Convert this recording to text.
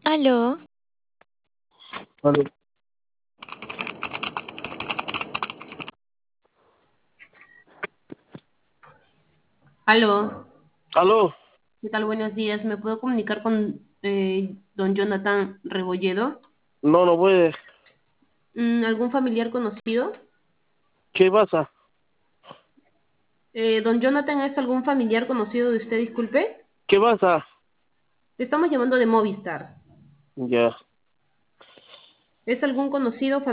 Aló, Aló. Aló, Aló. ¿qué tal? Buenos días. ¿Me puedo comunicar con don Jonathan Rebolledo? No, no puede. ¿Algún familiar conocido? ¿Qué pasa? ¿Don Jonathan es algún familiar conocido de usted, disculpe? ¿Qué pasa? Le estamos llamando de Movistar. Ya. ¿Es algún conocido